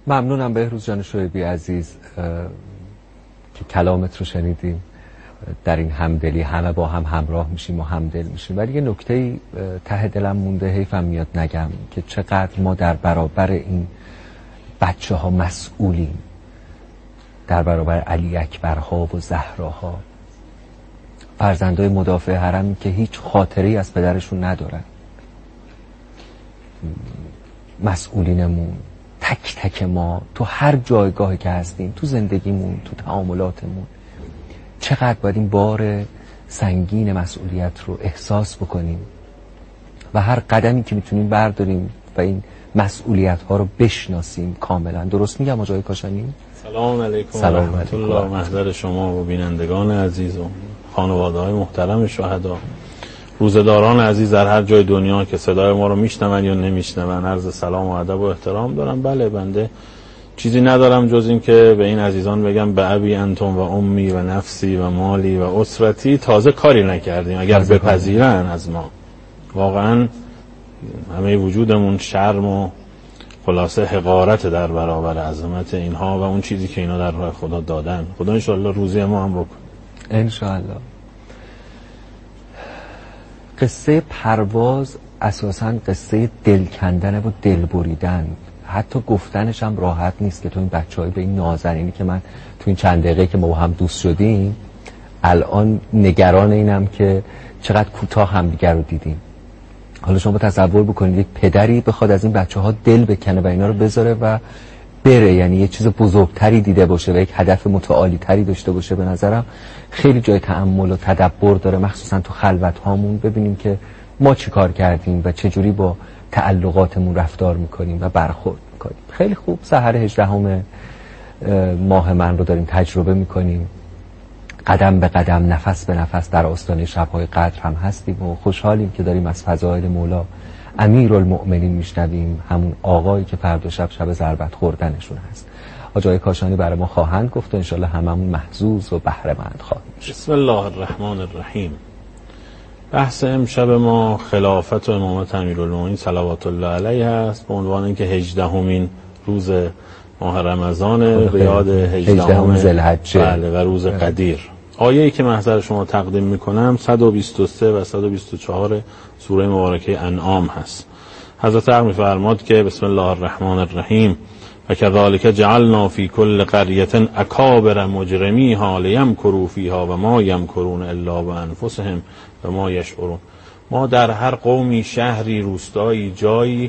ممنونم بهروز جان شعیبی عزیز که کلامت رو شنیدیم. در این همدلی همه با هم همراه میشیم و همدل میشیم، ولی یه نکته ته دلم مونده، حیفم میاد نگم که چقدر ما در برابر این بچه ها مسئولیم، در برابر علی اکبرها و زهراها، فرزندای مدافع حرمی که هیچ خاطری از پدرشون ندارن. مسئولینمون، تک تک ما، تو هر جایگاهی که هستیم، تو زندگیمون، تو تعاملاتمون، چقدر باید این بار سنگین مسئولیت رو احساس بکنیم و هر قدمی که میتونیم برداریم و این مسئولیت ها رو بشناسیم کاملا. درست میگم آقای کاشانی؟ سلام علیکم و رحمت الله. محضر شما و بینندگان عزیز و خانواده های محترم شهدا، روزداران عزیز در هر جای دنیا که صدای ما رو میشنون یا نمیشنون، عرض سلام و ادب و احترام دارم. بله، بنده چیزی ندارم جز این که به این عزیزان بگم به ابی انتم و امی و نفسی و مالی و اسرتی. تازه کاری نکردیم، اگر بپذیرن از ما واقعا همه وجودمون شرم و خلاصه حقارت در برابر عظمت اینها و اون چیزی که اینا در راه خدا دادن. خدا انشاءالله روزی ما هم بکن انشاءالله. قصه پرواز اساساً قصه دل کندن و دل بریدن، حتی گفتنش هم راحت نیست که تو این بچه‌های به این نازنینی که من تو این چند دقیقه که ما با هم دوست شدیم الان نگران اینم که چقدر کوتاه همدیگر رو دیدیم. حالا شما تصور بکنید یک پدری بخواد از این بچه‌ها دل بکنه و اینا رو بذاره و بره، یعنی یه چیز بزرگتری دیده باشه و یک هدف متعالی تری داشته باشه. به نظرم خیلی جای تأمل و تدبر داره، مخصوصا تو خلوت هامون ببینیم که ما چی کار کردیم و چجوری با تعلقاتمون رفتار میکنیم و برخورد میکنیم. خیلی خوب، سحر 18 ماه من رو داریم تجربه میکنیم، قدم به قدم، نفس به نفس در آستانه شب‌های قدر هم هستیم و خوشحالیم که داریم از فضائل مولا امیرالمؤمنین میشنویم، همون آقایی که فردا شب ضربت خوردنشون هست. آقای کاشانی برای ما خواهند گفت و انشالله هممون محظوظ و بهره مند خواهیم شد. بسم الله الرحمن الرحیم. بحث امشب ما خلافت و امامت امیرالمؤمنین صلوات الله علیه است، به عنوان اینکه 18مین روز ماه رمضان به یاد 18 ذوالحجه، بله، و روز قدیر. آیه‌ای که محضر شما تقدیم میکنم 123 و 124 سوره مبارکه انعام هست. حضرت حق میفرماد که بسم الله الرحمن الرحیم و کذالک جعلنا فی کل قریة اکابر مجرمیها لیمکروا فیها و ما یمکرون الا بانفسهم و ما یشعرون. ما در هر قومی، شهری، روستایی، جایی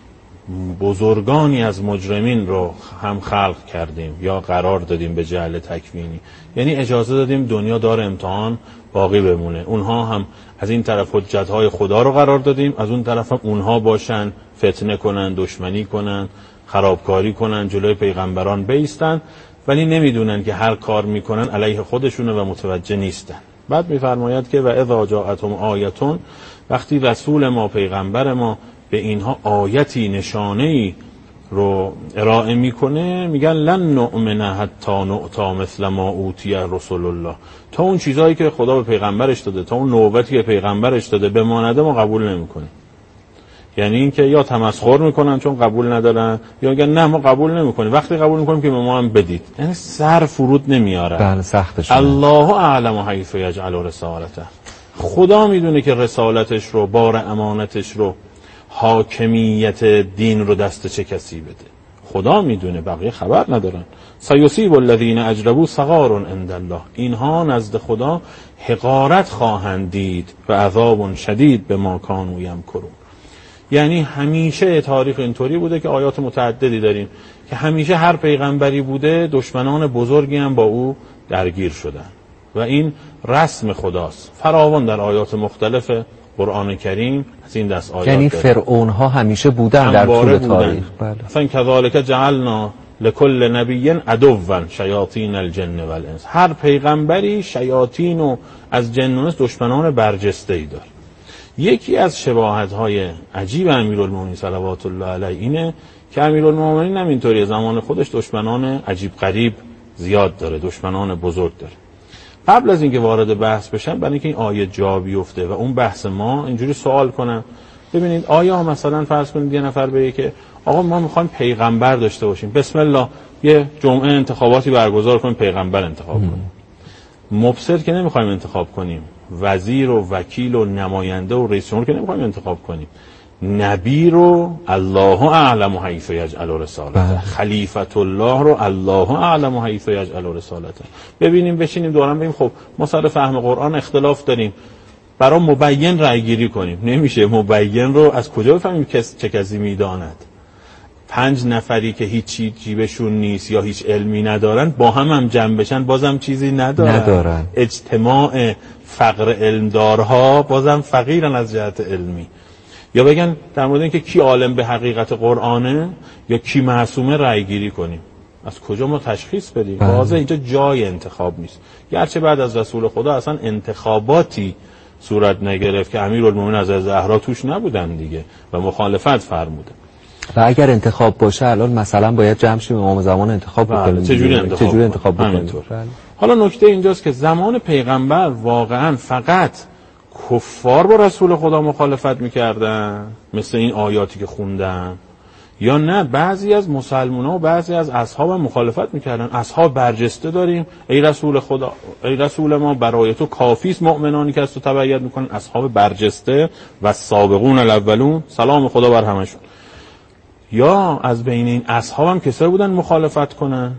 بزرگانی از مجرمین رو هم خلق کردیم یا قرار دادیم به جعل تکوینی، یعنی اجازه دادیم دنیا دار امتحان باقی بمونه. اونها هم از این طرف حجتهای خدا رو قرار دادیم، از اون طرف هم اونها باشن فتنه کنن، دشمنی کنن، خرابکاری کنن، جلوی پیغمبران بایستن، ولی نمیدونن که هر کار میکنن علیه خودشونه و متوجه نیستن. بعد میفرماید که و اذا جاءتهم آیتون، وقتی رسول ما، پیغمبر ما به اینها آیتی، نشانه‌ای رو ارائه میکنه، میگن لن نؤمن حتی نؤتی مثل ما اوتی رسول الله. تا اون چیزایی که خدا به پیغمبرش داده، تا اون نوبتی که پیغمبرش داده بمانده ما قبول نمیکنیم. یعنی اینکه یا تمسخر میکنن چون قبول ندارن، یا میگن نه ما قبول نمیکنیم، وقتی قبول میکنیم که به ما هم بدید. یعنی سر فرود نمیاره. بله، سختشه. الله اعلم حیث یجعل رسالته. خدا میدونه که رسالتش رو، بار امانتش رو، حاکمیت دین رو دست چه کسی بده. خدا میدونه، بقیه خبر ندارن. سیصیب الذین اجربوا صغار عند الله. اینها نزد خدا حقارت خواهند دید و عذاب شدید به ما کانوا یمکرون. یعنی همیشه تاریخ اینطوری بوده که آیات متعددی داریم که همیشه هر پیغمبری بوده دشمنان بزرگی هم با او درگیر شدن و این رسم خداست. فراوان در آیات مختلف قرآن کریم از این دست آیات یعنی فرعون ها همیشه بودن در طول تاریخ. مثلا کذالک جعلنا لكل نبی عدوا شیاطین الجن والانس. هر پیغمبری شیاطین و از جن و انس دشمنان برجسته‌ای داره. یکی از شباهت‌های عجیب امیرالمؤمنین صلوات الله علیه اینه که امیرالمؤمنین هم اینطوری زمان خودش دشمنان عجیب غریب زیاد داره، دشمنان بزرگ داره. قبل از اینکه وارد بحث بشم، برای اینکه این آیه جا بیفته و اون بحث ما، اینجوری سوال کنم ببینید آیا مثلا فرض کنید یه نفر بگه که آقا ما میخوایم پیغمبر داشته باشیم، بسم الله یه جمعه انتخاباتی برگزار کنیم پیغمبر انتخاب کنیم. مبصر که نمیخوایم انتخاب کنیم، وزیر و وکیل و نماینده و رئیس جمهور که نمیخوایم انتخاب کنیم، نبی رو الله اعلم حیث یجعل رسالته، خلیفت الله رو الله اعلم حیث یجعل رسالته. ببینیم بشینیم دورم بگیم خب ما سر فهم قرآن اختلاف داریم، برای مبین رأی گیری کنیم. نمیشه. مبین رو از کجا بفهمیم چه کسی میداند؟ 5 نفری که هیچی جیبشون نیست یا هیچ علمی ندارن با هم جمع بشن بازم چیزی ندارن. اجتماع فقر علمدارها بازم فقیرن از جهت علمی. یا بگن در مورد اینکه کی عالم به حقیقت قرآنه یا کی معصومه رأی گیری کنیم. از کجا ما تشخیص بدیم؟ واضح اینجا جای انتخاب نیست. گرچه بعد از رسول خدا اصلا انتخاباتی صورت نگرفت که امیرالمومنین از زهرا توش نبودن دیگه و مخالفت فرموده. و اگر انتخاب باشه الان مثلا باید جمع شیم امام زمان انتخاب بکنیم. چجوری انتخاب بکنیم؟ حالا نکته اینجاست که زمان پیغمبر واقعا فقط کفار با رسول خدا مخالفت میکردن مثل این آیاتی که خوندن، یا نه بعضی از مسلمان‌ها و بعضی از اصحاب هم مخالفت میکردن؟ اصحاب برجسته داریم، ای رسول خدا، ای رسول ما برای تو کافیست مؤمنانی که از تو تبعیت میکنن. اصحاب برجسته و سابقون الاولون سلام خدا بر همشون. یا از بین این اصحاب هم کسایی بودن مخالفت کنن؟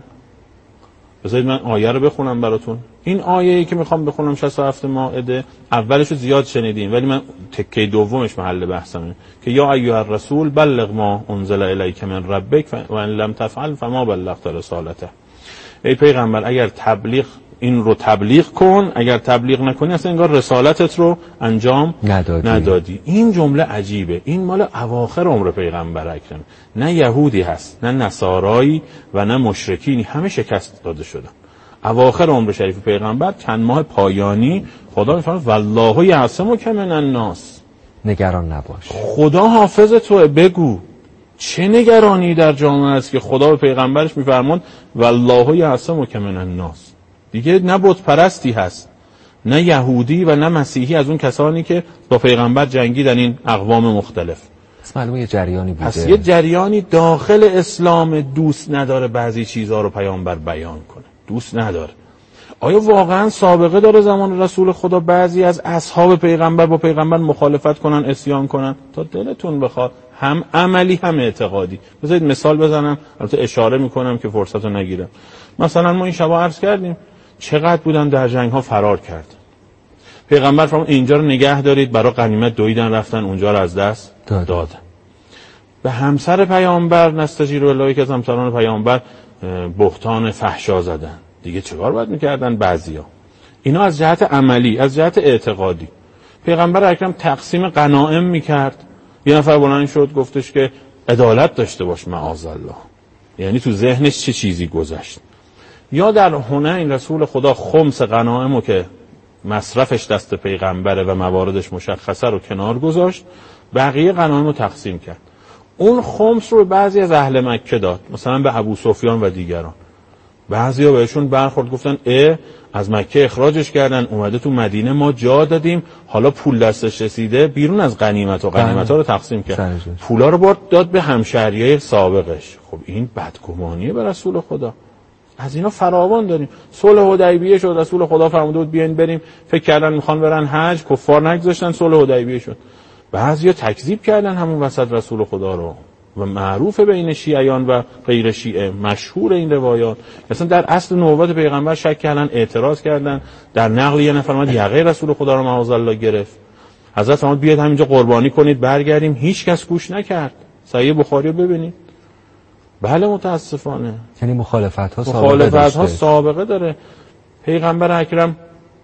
بذارید من آیه رو بخونم براتون. این آیه‌ای که میخوام بخونم 67 مائده، اولش رو زیاد شنیدیم ولی من تکه دومش محل بحثمه که یا ایها الرسول بلغ ما انزل الیک من ربک و ان لم تفعل فما بلغت رسالته. ای پیغمبر اگر این رو تبلیغ کن، اگر تبلیغ نکنی اصلا انگار رسالتت رو انجام ندادی. این جمله عجیبه. این مال اواخر عمر پیغمبر اکرم، نه یهودی هست نه نصارایی و نه مشرکینی، همه شکست داده شدن. اواخر عمر شریف پیغمبر چند ماه پایانی خدا میفرماید والله یعصمک من الناس، نگران نباش، خدا حافظ تو. بگو چه نگرانی در جامعه است که خدا به پیغمبرش میفرماید والله یعصمک من الناس. دیگه نه بت پرستی هست، نه یهودی و نه مسیحی از اون کسانی که با پیغمبر جنگیدن این اقوام مختلف. معلومه یه جریانی بوده. پس یه جریانی داخل اسلام دوست نداره بعضی چیزها رو پیامبر بیان کنه، دوست نداره. آیا واقعا سابقه داره زمان رسول خدا بعضی از اصحاب پیغمبر با پیغمبر مخالفت کنن، عصیان کنن؟ تا دلتون بخواد، هم عملی هم اعتقادی. بذارید مثال بزنم، البته اشاره میکنم که فرصتو نگیرم. مثلا ما این شبا عرض کردیم چقدر بودن در جنگ ها فرار کرد. پیغمبر فرمود اینجا رو نگه دارید، برای غنیمت دویدن رفتن اونجا رو از دست دادن. به همسر پیامبر نستجیر بالله که از همسران پیامبر بهتان فحشا زدن. دیگه چیکار باید میکردن بعضیا؟ اینا از جهت عملی، از جهت اعتقادی. پیغمبر اکرم تقسیم غنایم میکرد. یه نفر بلند شد گفتش که عدالت داشته باش معاذالله، یعنی تو ذهنش چه چیزی گذشت. یا در حنین رسول خدا خمس غنائمو که مصرفش دست پیغمبره و مواردش مشخصه رو کنار گذاشت، بقیه غنائمو تقسیم کرد. اون خمس رو به بعضی از اهل مکه داد، مثلا به ابو سفیان و دیگران. بعضیا بهشون برخورد گفتن از مکه اخراجش کردن، اومده تو مدینه، ما جا دادیم، حالا پول دستش رسیده بیرون از غنیمت و غنیمت‌ها رو تقسیم کرد، پولا رو داد به همشهریای سابقش. خب این بدگمانیه به رسول خدا. از اینا فراوان داریم. صلح حدیبیه شد، رسول خدا فرموده بود بیاین بریم، فکر کردن میخوان برن حج، کفار نگذاشتن، صلح حدیبیه شد. بعضیا تکذیب کردن همون وسط رسول خدا رو و معروف بین شیعیان و غیر شیعه، مشهور این روایات. مثلا در اصل نبوت پیغمبر شک کردن، اعتراض کردن. در نقل یه نفر اومد یقه رسول خدا رو معاذالله گرفت. حضرت فرمود بیاید همینجا قربانی کنید برگردیم، هیچ کس گوش نکرد. صحیح بخاری رو ببینید. بله متاسفانه. یعنی مخالفت‌ها سابقه داره. پیغمبر اکرم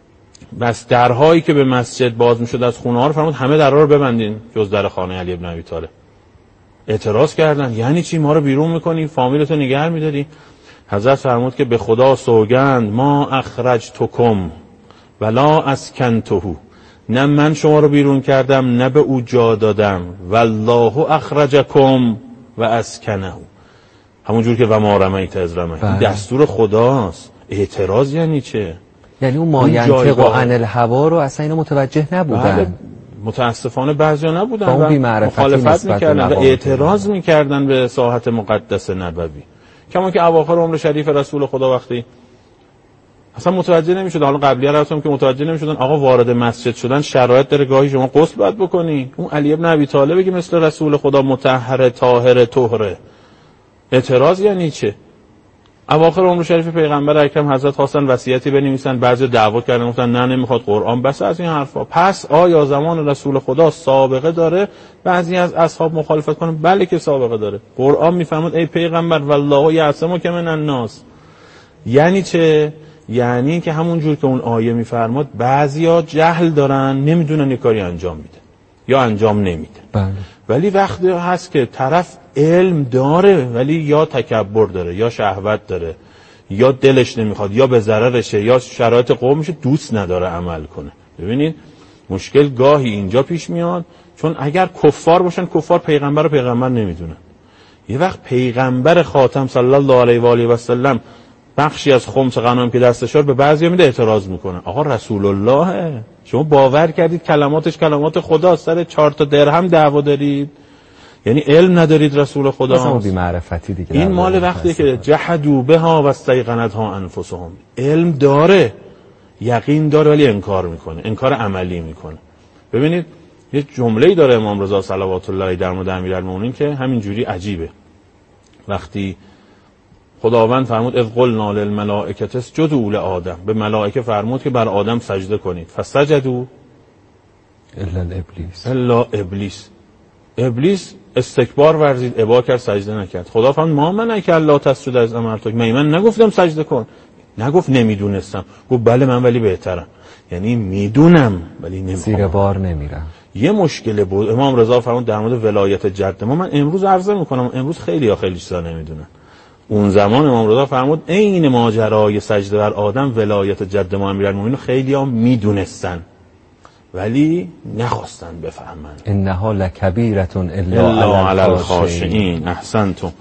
بس درهایی که به مسجد باز میشد از خونه ها رو فرمود همه درها رو ببندین جز در خانه علی ابن ابی طالب. اعتراض کردن یعنی چی ما رو بیرون میکنی، فامیلتو نگه میداری؟ حضرت فرمود که به خدا سوگند ما اخرجتکم ولا اسکنته، نه من شما رو بیرون کردم نه به او جا دادم، والله اخرجکم و اسکنه، همون جور که و ما رمیت از رمیت. این دستور خداست. اعتراض یعنی چه؟ یعنی اون ما ینطق عن الهوا رو اصلا اینا متوجه نبودن. متاسفانه بعضیا نبودن و مخالفت میکردن و اعتراض میکردن به ساحت مقدس نبوی. کما که اواخر عمر شریف رسول خدا وقتی اصلا متوجه نمیشد، حالا قبلیه رفتم که متوجه نمیشدن آقا وارد مسجد شدن شرایط داره، گاهی شما غسل باید بکنی. اون علی ابن ابی طالب که مثل رسول خدا مطهر طاهر طهره، اعتراض یعنی چه؟ اواخر عمر شریف پیغمبر اکرم حضرت خواستن وصیتی بنویسن، بعضی دعوا کردن گفتن نه نمیخواد قرآن، بس از این حرفا. پس آیا زمان رسول خدا سابقه داره بعضی از اصحاب مخالفت کنن؟ بله که سابقه داره. قرآن میفرماد ای پیغمبر والله یعصمک من الناس. یعنی چه؟ یعنی که همون جور که اون آیه میفرماد بعضیا جهل دارن، نمیدونن یه کاری انجام میده یا انجام نمیده. بله. ولی وقتی هست که طرف علم داره ولی یا تکبر داره یا شهوت داره یا دلش نمیخواد یا به ضررشه یا شرایط قومشه دوست نداره عمل کنه. ببینید مشکل گاهی اینجا پیش میاد، چون اگر کفار باشن، کفار پیغمبر رو پیغمبر نمیدونن. یه وقت پیغمبر خاتم صلی الله علیه و آله و سلم بخشی از خمس غنم که دستش به بعضیا میده اعتراض میکنه. آقا رسول الله شما باور کردید کلماتش کلمات خدا، سر 4 تا درهم دعوا دارید، یعنی علم ندارید رسول خدا. مثلا بی معرفتی دیگه. این مال وقتی که جحدوا بها و استيقنتها انفسهم. علم داره، یقین داره ولی انکار میکنه، انکار عملی میکنه. ببینید یه جمله‌ای داره امام رضا صلوات الله علیه در مورد امیرالمومنین که همین جوری عجیبه. وقتی خداوند فرمود اذ قلنا للملائکه اسجدوا لآدم، به ملائکه فرمود که بر آدم سجده کنید، فسجدوا الا ابلیس. ابلیس استکبار ورزید، ابا کرد، سجده نکرد. خدا فرمود ما من که الله تسجد از امرتک، من نگفتم سجده کن؟ نگفت نمیدونستم، گفت بله من ولی بهترم، یعنی میدونم ولی نمیخوام، زیر بار نمیرم. یه مشکل بود. امام رضا فرمود در مورد ولایت جد ما، من امروز عرض میکنم، امروز خیلی چیزا نمیدونن. اون زمان امام رضا فرمود عین ماجرای سجده بر آدم ولایت جد ما امیرالمومنین خیلی‌ها میدونستن ولی نخواستن بفهمن. انها لکبیرة الا علی الخاشعین. احسنتم.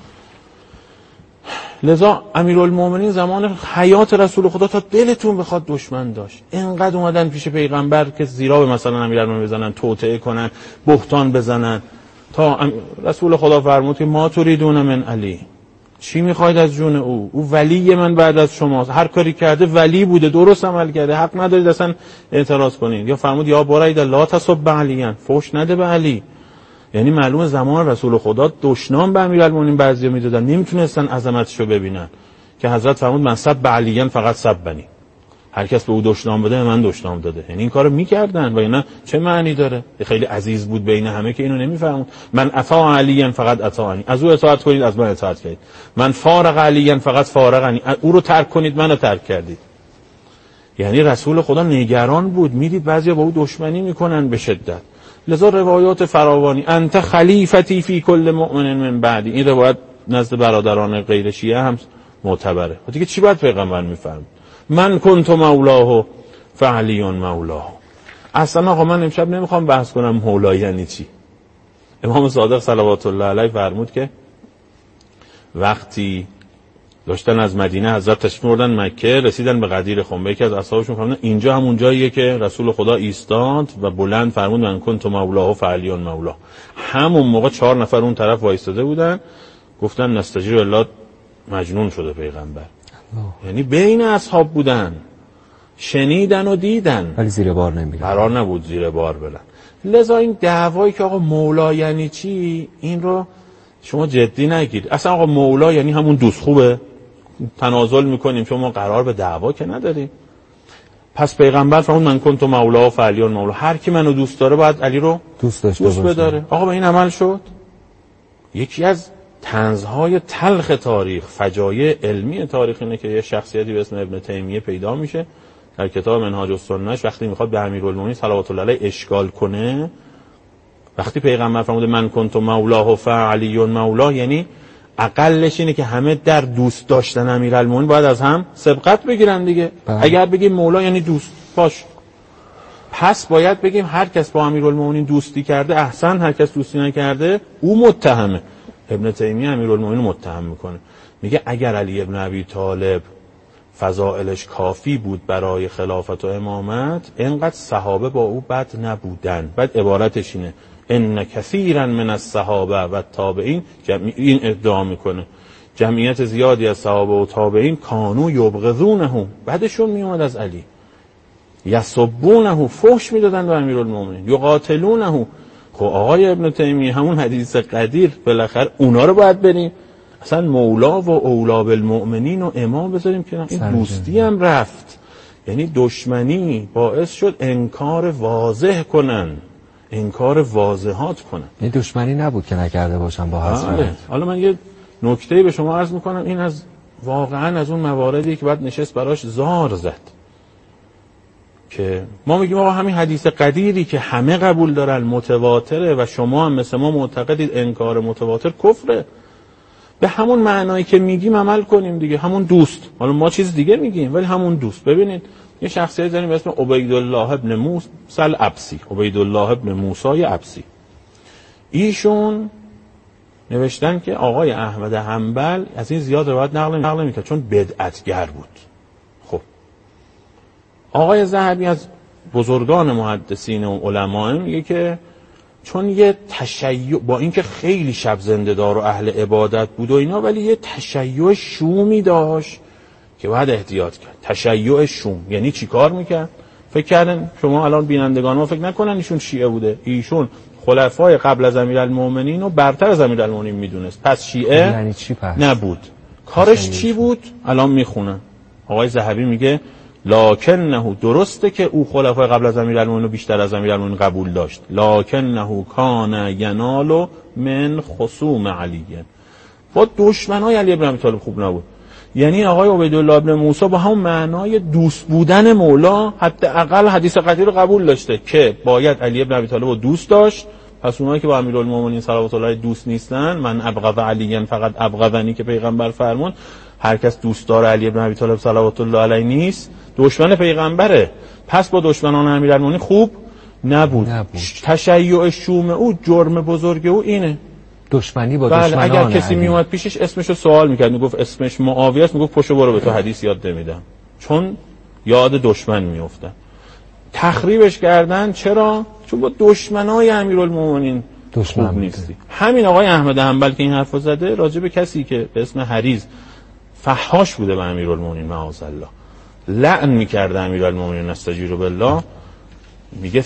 لذا امیرالمومنین زمان حیات رسول خدا تا دلتون بخواد دشمن داشت. اینقدر اومدن پیش پیغمبر که زیرا به مثلا امیرالمومنین بزنن، توطئه کنن، بهتان بزنن، تا رسول خدا فرمود که ما تریدون من علی، چی میخواید از جون او ولی من بعد از شماست، هر کاری کرده ولی بوده، درست عمل کرده، حق ندارید اصلا اعتراض کنید. یا فرمود یا برید لا تسب علیان، فحش نده به علی. یعنی معلومه زمان رسول خدا دشنام به امیرالمومنین بعضیا میدادن، نمیتونستن عظمتشو ببینن، که حضرت فرمود من سب علیان فقط سبنی، هر کس به او دشنام بده من دشنام داده. یعنی این کارو میکردن و اینا چه معنی داره؟ خیلی عزیز بود بین همه که اینو نمیفهمون. من اطاع علیان فقط اطاعنی، از او اطاعت کنید از من اطاعت کنید. من فارق علیان فقط فارقنی، او رو ترک کنید منو ترک کردید. یعنی رسول خدا نگران بود، میدید بعضیا با او دشمنی میکنن به شدت. لذا روایات فراوانی انت خلیفتی فی کل مؤمن من بعدی، این روایت نزد برادران غیر شیعه هم معتبره. دیگه چی باید پیغمبر میفرماد؟ من کنت مولاه فعلی مولاه. اصلا آقا من امشب نمیخوام بحث کنم مولا یعنی چی. امام صادق صلوات الله علیه فرمود که وقتی داشتن از مدینه حضرت تشریف بردن مکه، رسیدن به غدیر خنبه، یکی از اصحابشون فرمود اینجا همون جاییه که رسول خدا ایستاد و بلند فرمود من کنت مولاه فعلی مولاه. همون موقع 4 نفر اون طرف وایستاده بودن، گفتن نستجیر الله مجنون شده پیغمبر. یعنی بین اصحاب بودن، شنیدن و دیدن ولی زیر بار نمیرن، قرار نبود زیر بار برن. لذا این دعوایی که آقا مولا یعنی چی، این رو شما جدی نگیرید. اصلا آقا مولا یعنی همون دوست خوبه، تنازل میکنیم، شما قرار به دعوا که نداریم. پس پیغمبر فرمود من کنت مولا و فعلی مولا، هر کی منو دوست داره باید علی رو دوست بداره. آقا به این عمل شد. یکی از طنزهای تلخ تاریخ، فجایع علمی تاریخ اینه که یه شخصیتی به اسم ابن تیمیه پیدا میشه در کتاب منهاج السنه‌اش، وقتی میخواد به امیرالمومنین صلوات الله علیه اشکال کنه، وقتی پیغمبر فرموده من کنت مولاه و فعلی مولاه، یعنی اقلش اینه که همه در دوست داشتن امیرالمومنین باید از هم سبقت بگیرن دیگه. اگر بگیم مولا یعنی دوست باش، پس باید بگیم هر کس با امیرالمومنین دوستی کرده احسن، هر کس دوستی نکرده او متهمه. ابن تیمیه امیرالمومنین متهم میکنه، میگه اگر علی ابن ابی طالب فضائلش کافی بود برای خلافت و امامت، اینقدر صحابه با او بد نبودن. بعد عبارتش اینه ان کثیرا من الصحابه و تابعین، این ادعا میکنه جمعیت زیادی از صحابه و تابعین کانوا یبغضونه، بعدشون میومد از علی، یسبونه، فحش میدادن به امیرالمومنین، یقاتلونه. خب آقای ابن تیمیه همون حدیث قدیر، بالاخره اونا رو باید بریم اصلا مولا و اولا بالمؤمنین و امام بذاریم که این دوستی هم رفت. یعنی دشمنی باعث شد انکار واضح کنن، انکار واضحات کنن. این دشمنی نبود که نکرده باشن با حضرت. حالا من یه نکته به شما عرض میکنم، این از واقعا از اون مواردی که باید نشست براش زار زد، که ما میگیم آقا همین حدیث قدیری که همه قبول دارن متواتره و شما هم مثل ما معتقدید انکار متواتر کفره، به همون معنایی که میگیم عمل کنیم دیگه، همون دوست. حالا ما چیز دیگه میگیم ولی همون دوست. ببینید یه شخصیت داریم به اسم عبیدالله ابن موسی العبسی، عبیدالله ابن موسی العبسی. ایشون نوشتن که آقای احمد حنبل از این زیاد روایت نقل میکرد چون بدعتگر بود. خب آقای ذهبی از بزرگان محدثین و علما میگه که چون یه تشیع، با اینکه خیلی شب زنده دار و اهل عبادت بود و اینا، ولی یه تشیع شومی داشت که باید احتیاط کرد. تشیع شوم یعنی چی کار میکرد؟ فکر کردن شما الان بینندگان ما فکر نکنن ایشون شیعه بوده، ایشون خلفای قبل از امیرالمومنین و برتر از امیرالمومنین میدونست، پس شیعه یعنی چی پس؟ نبود. کارش چی بود؟ الان میخونن. آقای ذهبی میگه لکنه، درسته که او خلفای قبل از امیرالمومنین رو بیشتر از امیرالمومنین قبول داشت، لکنه کان ینال من خصوم علی، با دشمنای علی ابن ابی طالب خوب نبود. یعنی آقای عبیدالله ابن موسی با همون معنای دوست بودن مولا حداقل حدیث قدیر رو قبول داشته که باید علی ابن ابی طالب رو دوست داشت. پس اونایی که با امیرالمومنین صلوات الله دوست نیستن، من ابغض علی فقط ابغضنی که پیغمبر فرمون، هر کس دوستدار علی ابن ابی طالب صلوات الله علیه نیست دشمن پیغمبره. پس با دشمنان امیرالمومنین خوب نبود. تشیع شوم او، جرم بزرگ او اینه، دشمنی با دشمنان. اگر کسی میومد پیشش اسمشو سوال میکرد، میگفت اسمش معاویه است، میگفت پشو برو به تو حدیث یاد نمیدم، چون یاد دشمن میافتن. تخریبش کردن. چرا؟ چون با دشمنای امیرالمومنین خوب نیستی. همین آقای احمد حنبل که این حرفو زده راجع به کسی که به اسم حریز فحاش بوده به امیرالمومنین معاذالله، لعن میکرده امیرالمومنین استجیر بالله، میگه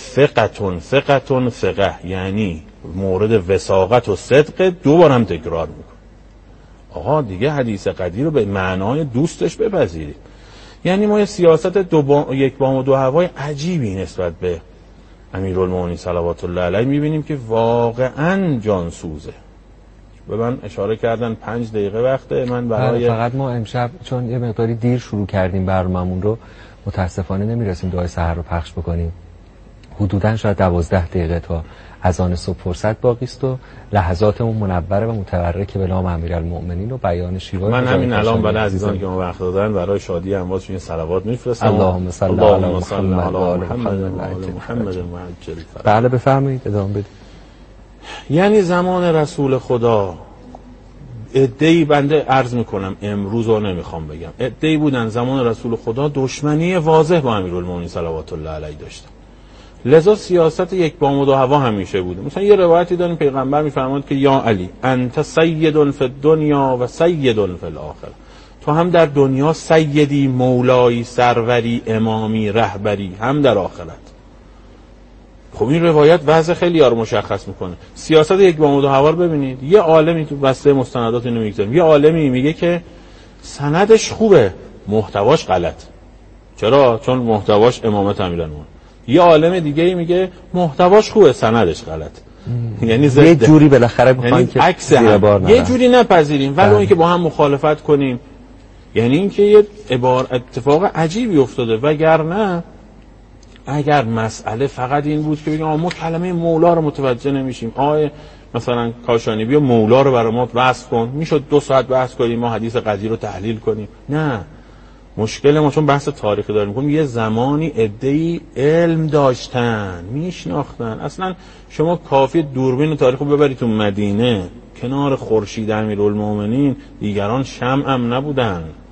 ثقه، یعنی مورد وثاقت و صدق، دوبار هم تکرار میکنه. آقا دیگه حدیث قدیر رو به معنای دوستش بپذیرید. یعنی ما یه سیاست یک بام و دو هوای عجیبی نسبت به امیرالمومنین صلوات الله علیه میبینیم که واقعا جانسوزه. به من اشاره کردن 5 دقیقه وقته من برای فقط ما امشب چون یه مقداری دیر شروع کردیم برنامه‌مون رو، متاسفانه نمیرسیم دعای سحر رو پخش بکنیم. حدوداً شاید 12 دقیقه تا اذان صبح فرصت باقی است و لحظاتمون منوره و متبرک به نام امیرالمومنین و بیان شیوه. من همین الان برای عزیزان که ما وقت دادن برای شادی امواتشون صلوات میفرستم. اللهم صل علی محمد و آل محمد. بله بفرمایید ادامه بدید. یعنی زمان رسول خدا عده‌ای، بنده عرض میکنم امروز رو نمیخوام بگم، عده‌ای بودن زمان رسول خدا دشمنی واضح با امیرالمومنین صلوات الله علیه داشتن. لذا سیاست یک بام و دو هوا همیشه بوده. مثلا یه روایتی داریم پیغمبر میفرماید که یا علی انت سید فی الدنیا و سید فی الاخره، تو هم در دنیا سیدی، مولایی، سروری، امامی، رهبری، هم در آخرت. خب این روایت وضع خیلی ها رو مشخص میکنه. سیاست یک بام و دو هوا رو ببینید. یه عالمی تو بسته مستندات اینو میگذاریم، یه عالمی میگه که سندش خوبه محتواش غلط. چرا؟ چون محتواش امامت امیرالمومنین. یه عالم دیگه میگه محتواش خوبه سندش غلط. یعنی یه جوری بالاخره میخوان که زیر بار نرن، یه جوری نپذیریم ولی اون که با هم مخالفت کنیم. یعنی اینکه یه اتفاق عجیبی افتاده. وگرنه اگر مسئله فقط این بود که بگیم ما کلمه مولا رو متوجه نمیشیم، مثلا کاشانی بیا مولا رو برای ما وصف کن، میشد 2 ساعت بحث کنیم، ما حدیث قدیر رو تحلیل کنیم. نه، مشکل ما چون بحث تاریخی داریم می‌کنیم، یه زمانی عده‌ای علم داشتن، میشناختن. اصلا شما کافی دوربین تاریخ رو ببرید تو مدینه کنار خورشید امیرالمومنین، دیگران شمع هم نبودن.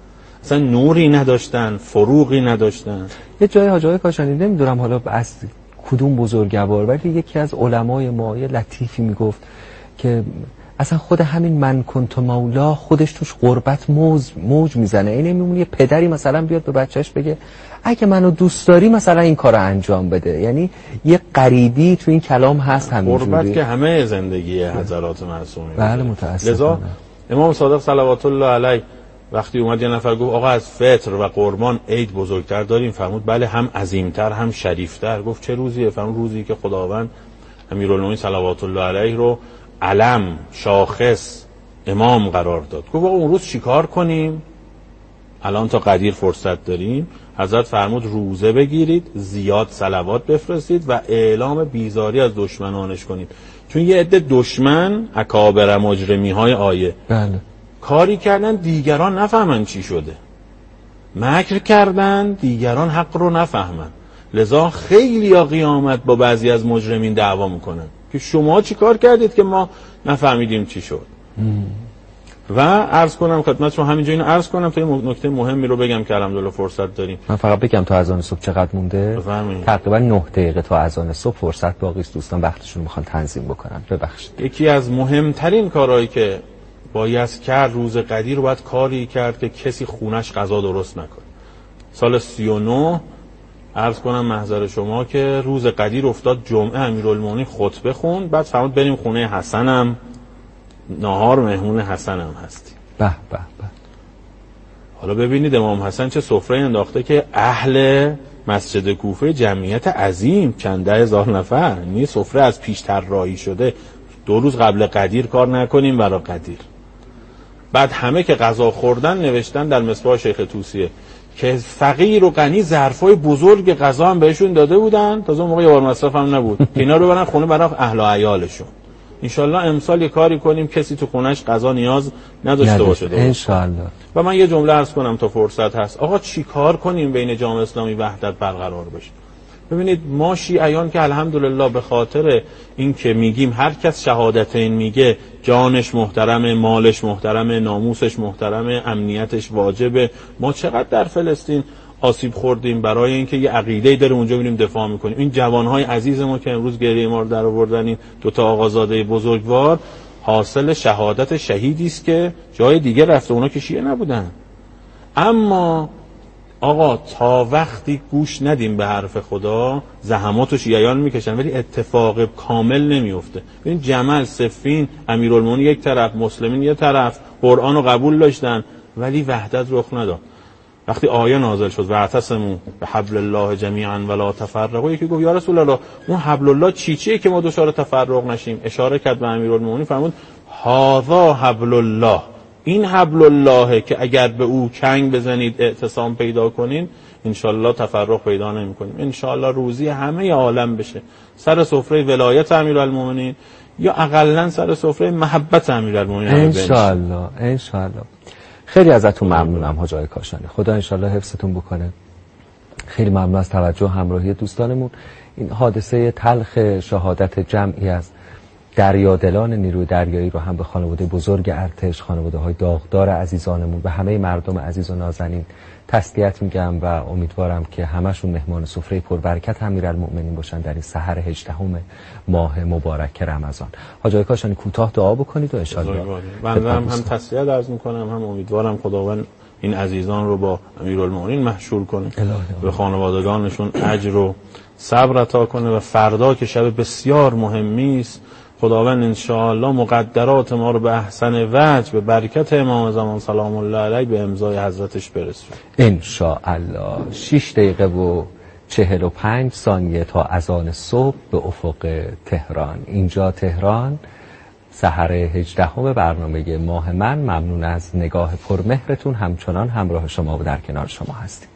اصلا نوری نداشتن، فروغی نداشتن. یه جای حاج آقای کاشانی نمیدونم حالا از کدوم بزرگوار، ولی یکی از علمای ما یه لطیفی میگفت که اصلا خود همین من کنت مولا خودش توش غربت موج میزنه. اینه میمونه یه پدری مثلا بیاد به بچهش بگه اگه منو دوست داری مثلا این کارو انجام بده. یعنی یه غریبی تو این کلام هست همینجوری. غربت که همه زندگی حضرات معصومین. بله متاسفم. لذا امام صادق صلوات الله علیه وقتی اومد یه نفر گفت آقا از فطر و قربان عید بزرگتر داریم، فرمود بله، هم عظیمتر هم شریفتر. گفت چه روزیه؟ فرمود روزی که خداوند امیرالمومنین صلوات الله علیه رو علم، شاخص، امام قرار داد. گفت آقا اون روز چیکار کنیم؟ الان تا قدیر فرصت داریم. حضرت فرمود روزه بگیرید، زیاد صلوات بفرستید و اعلام بیزاری از دشمنانش کنید، چون یه عده دشمن اکابر مجرمی های آیه بله کاری کردن دیگران نفهمن چی شده، مکر کردن دیگران حق رو نفهمن. لذا خیلی یا قیامت با بعضی از مجرمین دعوا میکنن که شما چی کار کردید که ما نفهمیدیم چی شد. و عرض کنم خدمتتون همینجا اینو عرض کنم تا این نکته مهمی رو بگم که الحمدلله فرصت داریم. من فقط بگم تا اذان صبح چقدر مونده؟ تقریبا 9 دقیقه تا اذان صبح فرصت باقی است. دوستان وقتشون میخوان تنظیم بکنن. ببخشید. یکی از مهمترین کارهایی که باید کرد روز قدیر رو باید کاری کرد که کسی خونش غذا درست نکنه. سال 39 عرض کنم محضر شما که روز قدیر افتاد جمعه، امیرالمومنین خطبه خوند، بعد فرمود بریم خونه حسنم نهار مهمون حسنم هستی. به به به. حالا ببینید امام حسن چه سفره انداخته که اهل مسجد کوفه جمعیت عظیم چند ده هزار نفر، این سفره از پیش طراحی شده. 2 روز قبل قدیر کار نکنیم برای قدیر. بعد همه که غذا خوردن نوشتن در مصباح شیخ توسیه که فقیر و غنی ظرفای بزرگ غذا هم بهشون داده بودن، تازه اون موقع یوار مصرف هم نبود که اینا رو برن خونه برای اهل و عیالشون. انشالله امسال یه کاری کنیم کسی تو خونش غذا نیاز نداشته باشه. انشالله. و من یه جمله عرض کنم تا فرصت هست. آقا چی کار کنیم بین جامعه اسلامی وحدت برقرار بشه؟ ببینید ما شیعیان که الحمدلله به خاطر این که میگیم هر کس شهادتین میگه جانش محترمه، مالش محترمه، ناموسش محترمه، امنیتش واجبه. ما چقدر در فلسطین آسیب خوردیم برای اینکه یه عقیده‌ای داره اونجا بریم دفاع میکنیم. این جوانهای عزیز ما که امروز گریه ما رو در آوردن، این 2 آقازاده بزرگوار، حاصل شهادت شهیدی است که جای دیگه رفته، اونا که شیعه نبودن. اما آقا تا وقتی گوش ندیم به حرف خدا زحمات و شیعیان میکشن ولی اتفاق کامل نمیفته. ببین جمل، صفین، امیرالمومنین یک طرف، مسلمین یک طرف، قرآن رو قبول داشتن ولی وحدت رخ نداد. وقتی آیه نازل شد واعتصموا بحبل الله جمیعا ولا تفرقوا، یکی گفت یا رسول الله اون حبل الله چیه که ما دچار تفرق نشیم؟ اشاره کرد به امیرالمومنین، فرمود هذا حبل الله، این حبل الله که اگر به او چنگ بزنید اعتصام پیدا کنین انشالله تفرق پیدا نمی کنیم. انشالله روزی همه عالم بشه سر سفره ولایت امیرالمومنین یا اقلن سر سفره محبت امیرالمومنین. انشالله انشالله. خیلی ازتون ممنونم حاج آقای کاشانی. خدا انشالله حفظتون بکنه. خیلی ممنون از توجه همراهی دوستانمون. این حادثه تلخ شهادت جمعی از دریادلان نیروی دریایی رو هم به خانواده بزرگ ارتش، خانواده‌های داغدار عزیزانمون، به همه مردم عزیز و نازنین تسلیت میگم و امیدوارم که همشون مهمان سفره پربرکت امیرالمومنین باشن در این سحر 18 ماه مبارک رمضان. حاج آقای کاشانی کوتاه دعا بکنید و ان شاءالله. من هم تسلیت عرض میکنم، هم امیدوارم خداوند این عزیزان رو با امیرالمومنین محشور کنه، به خانوادگانشون اجر و صبر عطا کنه و فردا که شب بسیار مهمی است خداوند انشاءالله مقدرات ما رو به احسن وجه به برکت امام زمان سلام الله علیه به امضای حضرتش برسونه انشاءالله. 6 دقیقه و 45 ثانیه تا اذان صبح به افق تهران. اینجا تهران، سحر 18 برنامه ماه من. ممنون از نگاه پرمهرتون، همچنان همراه شما و در کنار شما هستیم.